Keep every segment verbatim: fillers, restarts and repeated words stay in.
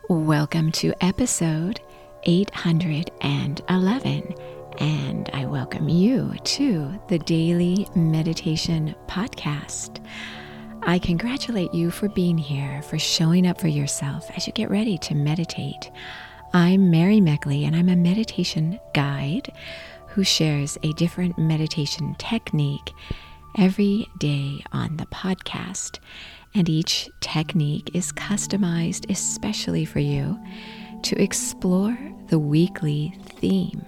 Welcome to episode eight hundred eleven, and I welcome you to the Daily Meditation Podcast. I congratulate you for being here, for showing up for yourself as you get ready to meditate. I'm Mary Meckley, and I'm a meditation guide who shares a different meditation technique every day on the podcast. And each technique is customized especially for you to explore the weekly theme.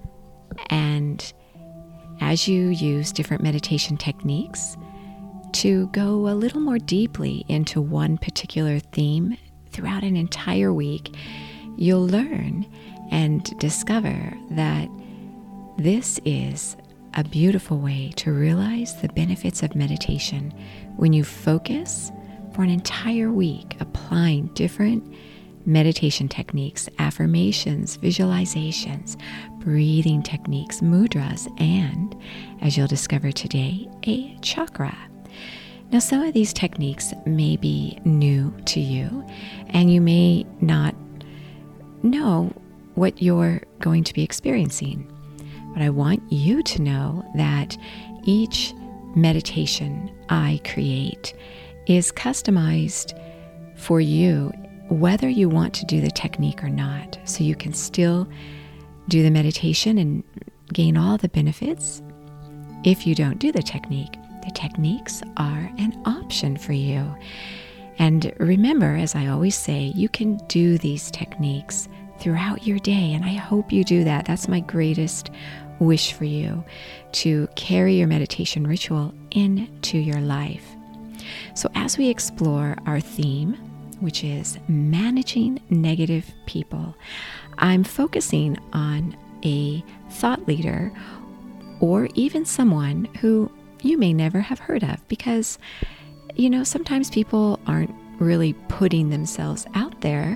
And as you use different meditation techniques to go a little more deeply into one particular theme throughout an entire week, you'll learn and discover that this is a beautiful way to realize the benefits of meditation when you focus for an entire week applying different meditation techniques, affirmations, visualizations, breathing techniques, mudras, and, as you'll discover today, a chakra. Now, some of these techniques may be new to you, and you may not know what you're going to be experiencing. But I want you to know that each meditation I create is customized for you, whether you want to do the technique or not. So you can still do the meditation and gain all the benefits if you don't do the technique. The techniques are an option for you. And remember, as I always say, you can do these techniques throughout your day, and I hope you do that. That's my greatest wish for you, to carry your meditation ritual into your life. So as we explore our theme, which is managing negative people, I'm focusing on a thought leader or even someone who you may never have heard of, because, you know, sometimes people aren't really putting themselves out there,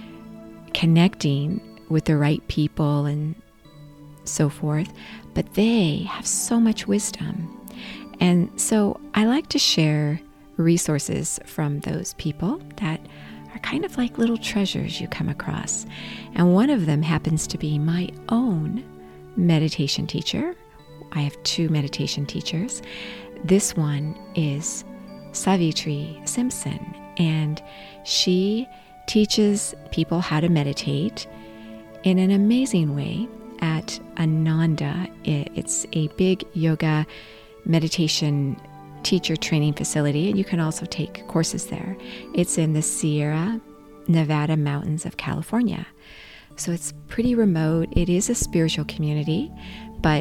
connecting with the right people and so forth, but they have so much wisdom. And so I like to share resources from those people that are kind of like little treasures you come across. And one of them happens to be my own meditation teacher. I have two meditation teachers. This one is Savitri Simpson, and she teaches people how to meditate in an amazing way at Ananda. It's a big yoga meditation teacher training facility, and you can also take courses there. It's in the Sierra Nevada mountains of California. So it's pretty remote. It is a spiritual community, but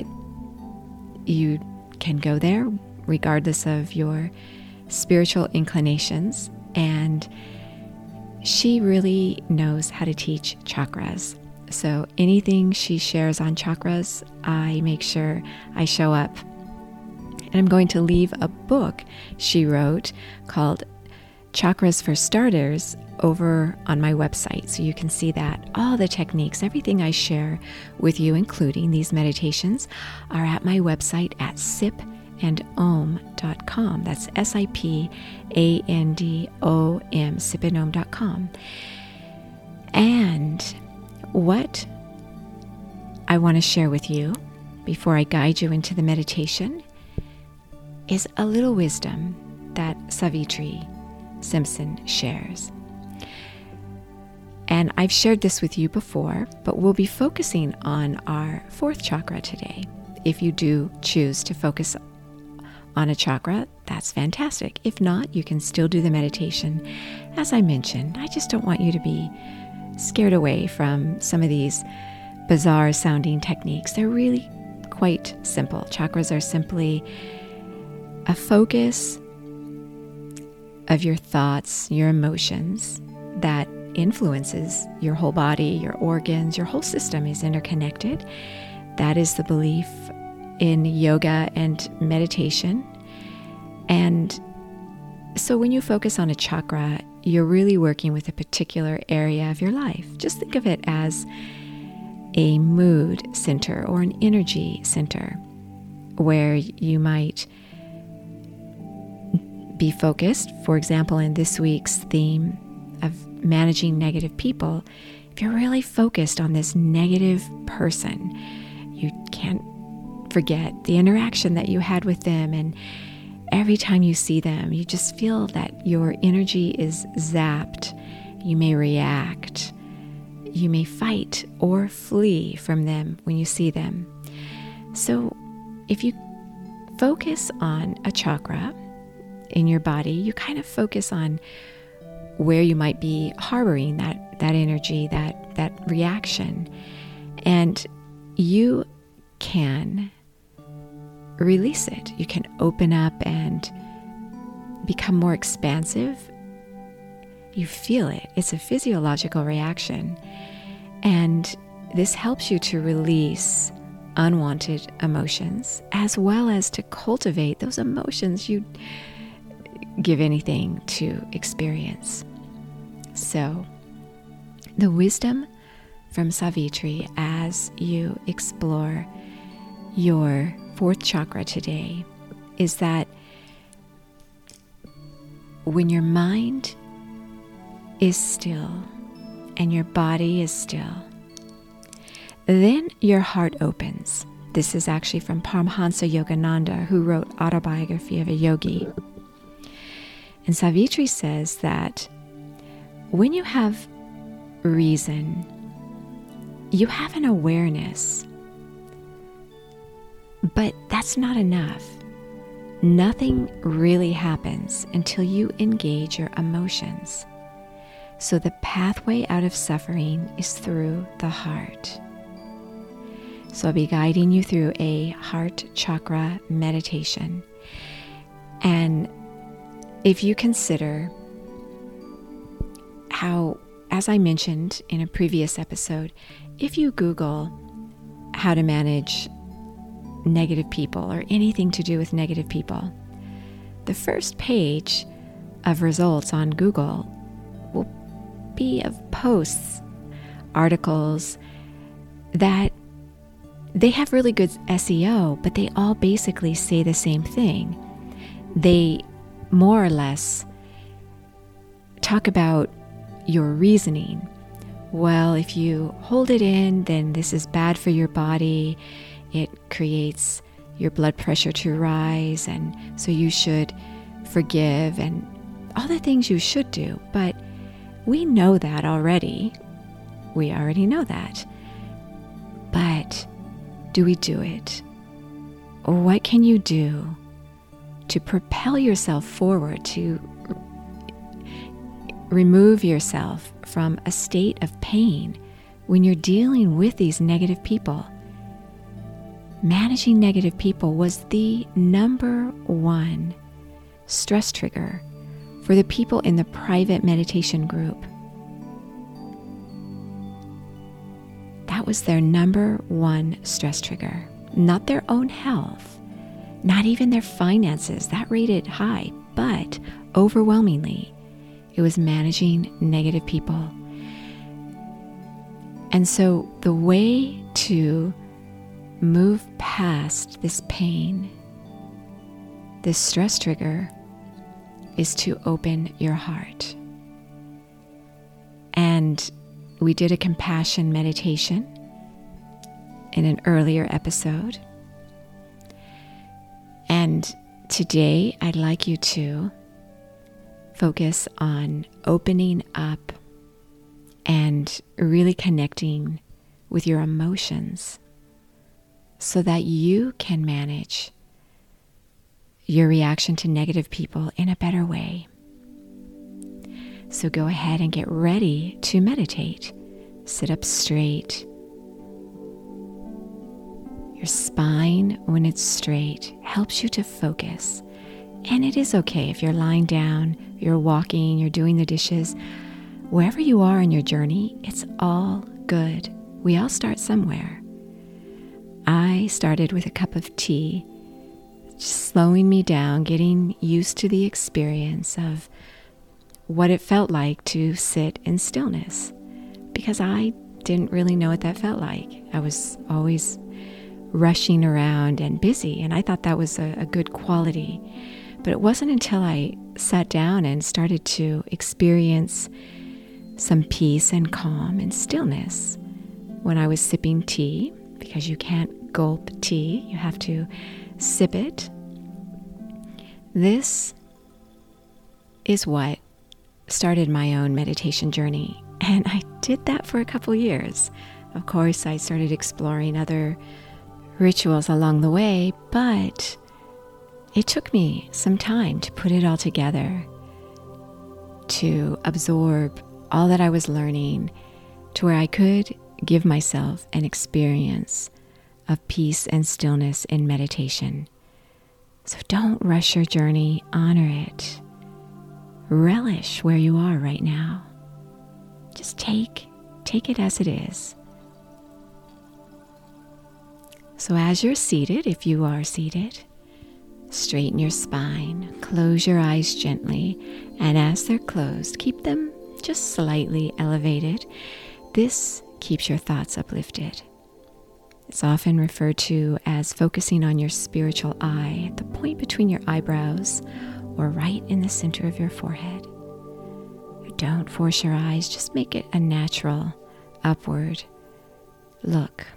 you can go there regardless of your spiritual inclinations. And she really knows how to teach chakras. So anything she shares on chakras, I make sure I show up. And I'm going to leave a book she wrote called Chakras for Starters over on my website. So you can see that all the techniques, everything I share with you, including these meditations, are at my website at sip and om dot com. That's S I P A N D O M, sip and om dot com. And what I want to share with you before I guide you into the meditation is a little wisdom that Savitri Simpson shares. And I've shared this with you before, but we'll be focusing on our fourth chakra today. If you do choose to focus on a chakra, that's fantastic. If not, you can still do the meditation. As I mentioned, I just don't want you to be scared away from some of these bizarre sounding techniques. They're really quite simple. Chakras are simply a focus of your thoughts, your emotions that influences your whole body, your organs, your whole system is interconnected. That is the belief in yoga and meditation. And so when you focus on a chakra, you're really working with a particular area of your life. Just think of it as a mood center or an energy center where you might be focused, for example, in this week's theme of managing negative people, if you're really focused on this negative person, you can't forget the interaction that you had with them, and every time you see them, you just feel that your energy is zapped. You may react. You may fight or flee from them when you see them. So if you focus on a chakra in your body, you kind of focus on where you might be harboring that, that energy, that, that reaction. And you can release it. You can open up and become more expansive. You feel it. It's a physiological reaction. And this helps you to release unwanted emotions, as well as to cultivate those emotions you'd give anything to experience. So, the wisdom from Savitri as you explore your fourth chakra today is that when your mind is still and your body is still, then your heart opens. This is actually from Paramhansa Yogananda, who wrote Autobiography of a Yogi. And Savitri says that when you have reason, you have an awareness, but that's not enough. Nothing really happens until you engage your emotions. So the pathway out of suffering is through the heart. So I'll be guiding you through a heart chakra meditation. And if you consider how, as I mentioned in a previous episode, if you Google how to manage negative people or anything to do with negative people, the first page of results on Google will be of posts, articles that they have really good S E O, but they all basically say the same thing. They more or less talk about your reasoning. Well, if you hold it in, then this is bad for your body. It creates your blood pressure to rise, and so you should forgive, and all the things you should do. But we know that already. We already know that. But do we do it? Or what can you do to propel yourself forward, to r- remove yourself from a state of pain when you're dealing with these negative people? Managing negative people was the number one stress trigger for the people in the private meditation group. That was their number one stress trigger. Not their own health, not even their finances. That rated high, but overwhelmingly, it was managing negative people. And so the way to move past this pain, this stress trigger, is to open your heart. And we did a compassion meditation in an earlier episode. And today I'd like you to focus on opening up and really connecting with your emotions so that you can manage your reaction to negative people in a better way. So go ahead and get ready to meditate. Sit up straight. Your spine, when it's straight, helps you to focus. And it is okay if you're lying down, you're walking, you're doing the dishes. Wherever you are in your journey, it's all good. We all start somewhere. I started with a cup of tea, just slowing me down, getting used to the experience of what it felt like to sit in stillness, because I didn't really know what that felt like. I was always rushing around and busy, and I thought that was a, a good quality. But it wasn't until I sat down and started to experience some peace and calm and stillness when I was sipping tea, because you can't gulp tea, you have to sip it. This is what started my own meditation journey, and I did that for a couple years. Of course, I started exploring other rituals along the way, but it took me some time to put it all together, to absorb all that I was learning, to where I could give myself an experience of peace and stillness in meditation. So don't rush your journey, honor it. Relish where you are right now. Just take, take it as it is. So as you're seated, if you are seated, straighten your spine, close your eyes gently, and as they're closed, keep them just slightly elevated. This keeps your thoughts uplifted. It's often referred to as focusing on your spiritual eye at the point between your eyebrows or right in the center of your forehead. Don't force your eyes, just make it a natural upward look.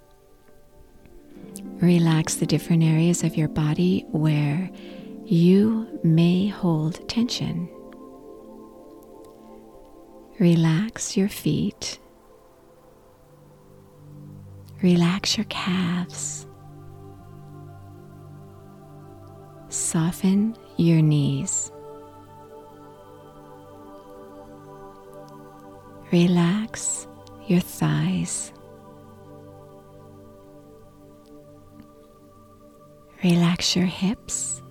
Relax the different areas of your body where you may hold tension. Relax your feet. Relax your calves. Soften your knees. Relax your thighs. Relax your hips.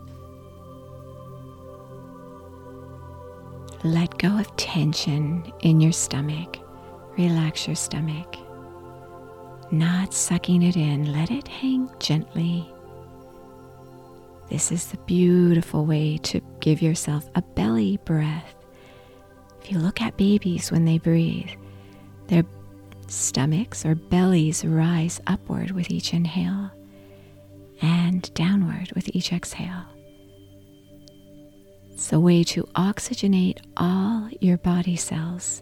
Let go of tension in your stomach. Relax your stomach. Not sucking it in, let it hang gently. This is the beautiful way to give yourself a belly breath. If you look at babies when they breathe, their stomachs or bellies rise upward with each inhale and downward with each exhale. It's a way to oxygenate all your body cells.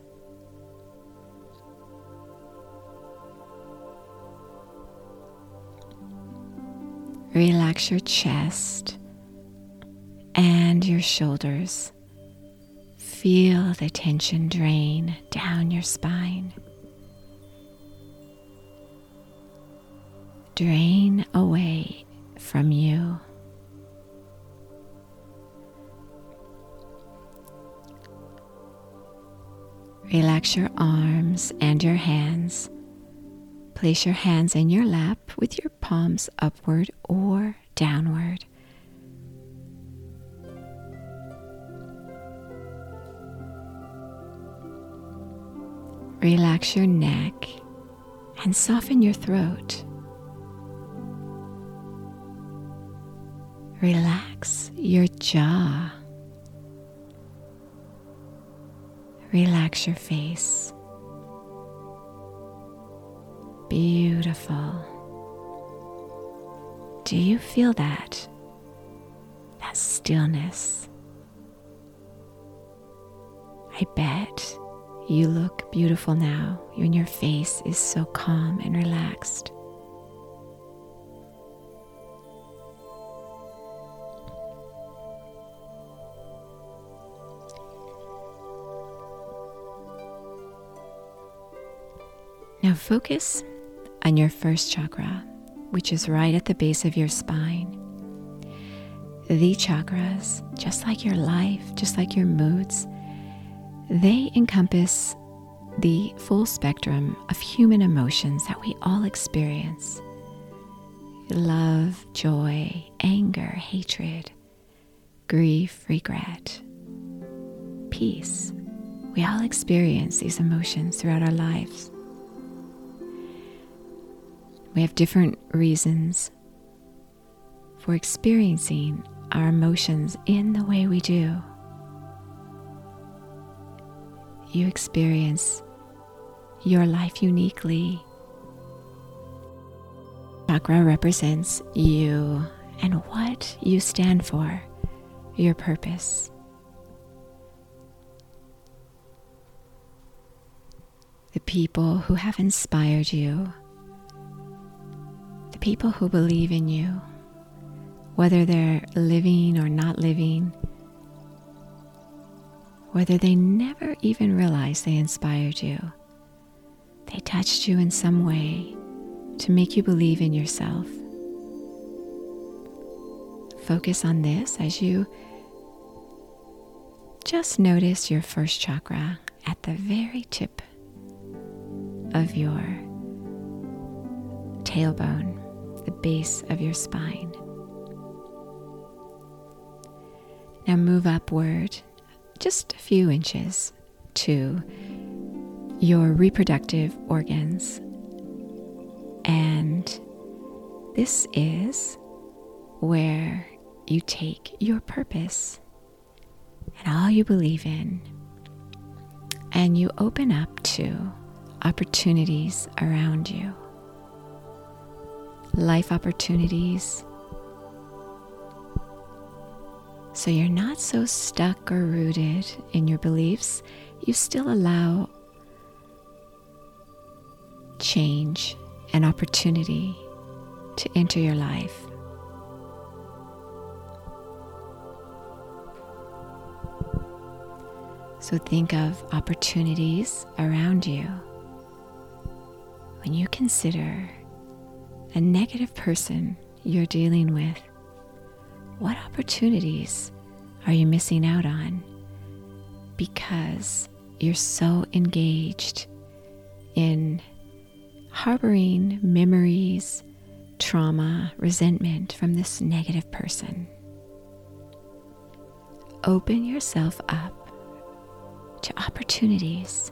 Relax your chest and your shoulders. Feel the tension drain down your spine. Drain away from you. Relax your arms and your hands. Place your hands in your lap with your palms upward or downward. Relax your neck and soften your throat. Relax your jaw. Relax your face. Beautiful. Do you feel that? That stillness? I bet you look beautiful now, and your face is so calm and relaxed. Now focus on your first chakra, which is right at the base of your spine. The chakras, just like your life, just like your moods, they encompass the full spectrum of human emotions that we all experience. Love, joy, anger, hatred, grief, regret, peace. We all experience these emotions throughout our lives. We have different reasons for experiencing our emotions in the way we do. You experience your life uniquely. Chakra represents you and what you stand for, your purpose. the people who have inspired you, the people who believe in you, whether they're living or not living, whether they never even realized they inspired you. They touched you in some way to make you believe in yourself. Focus on this as you just notice your first chakra at the very tip of your tailbone, the base of your spine. Now move upward just a few inches to your reproductive organs. And this is where you take your purpose and all you believe in, and you open up to opportunities around you. Life opportunities. So you're not so stuck or rooted in your beliefs. You still allow change and opportunity to enter your life. So think of opportunities around you. When you consider a negative person you're dealing with, what opportunities are you missing out on because you're so engaged in harboring memories, trauma, resentment from this negative person? Open yourself up to opportunities.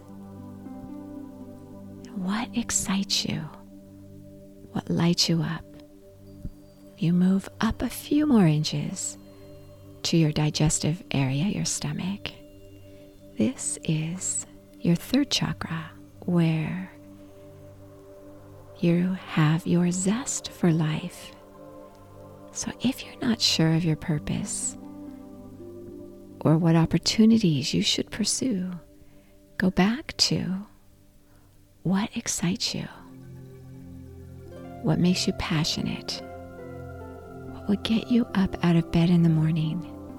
What excites you? What lights you up? You move up a few more inches to your digestive area, your stomach. This is your third chakra, where you have your zest for life. So if you're not sure of your purpose or what opportunities you should pursue, go back to what excites you, what makes you passionate, what would get you up out of bed in the morning.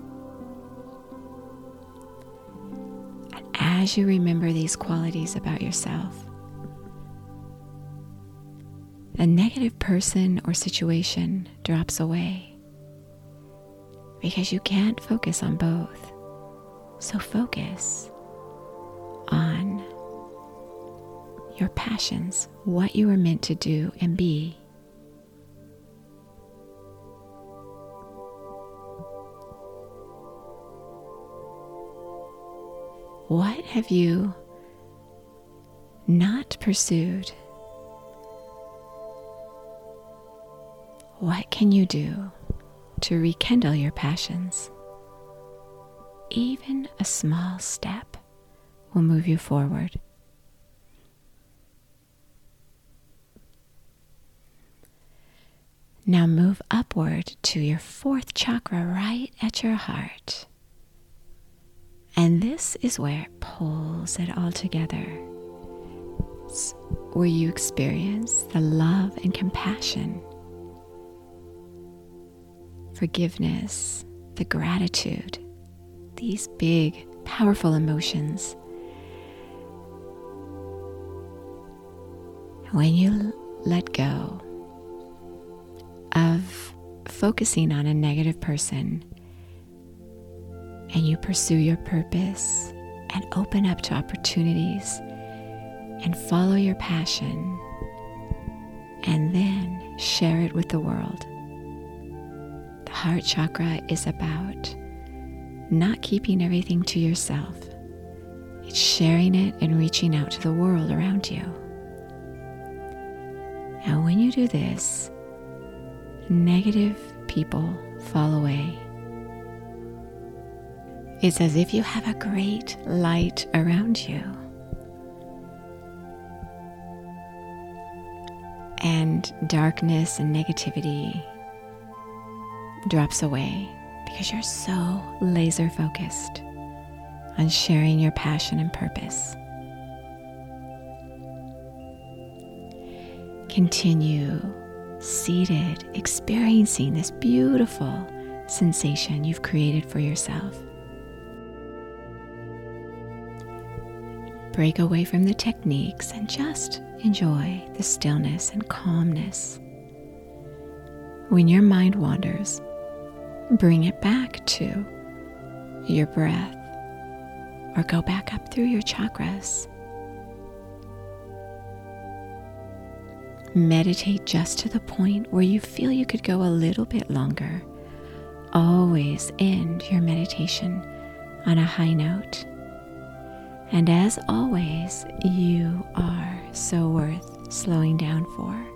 And as you remember these qualities about yourself, a negative person or situation drops away because you can't focus on both. So focus on your passions, what you were meant to do and be. What have you not pursued? What can you do to rekindle your passions? Even a small step will move you forward. Now move upward to your fourth chakra right at your heart. And this is where it pulls it all together. It's where you experience the love and compassion, forgiveness, the gratitude, these big, powerful emotions. When you let go of focusing on a negative person and you pursue your purpose and open up to opportunities and follow your passion and then share it with the world. The heart chakra is about not keeping everything to yourself. It's sharing it and reaching out to the world around you. And when you do this, negative people fall away. It's as if you have a great light around you. And darkness and negativity drops away because you're so laser focused on sharing your passion and purpose. Continue seated, experiencing this beautiful sensation you've created for yourself. Break away from the techniques and just enjoy the stillness and calmness. When your mind wanders, bring it back to your breath or go back up through your chakras. Meditate just to the point where you feel you could go a little bit longer. Always end your meditation on a high note. And as always, you are so worth slowing down for.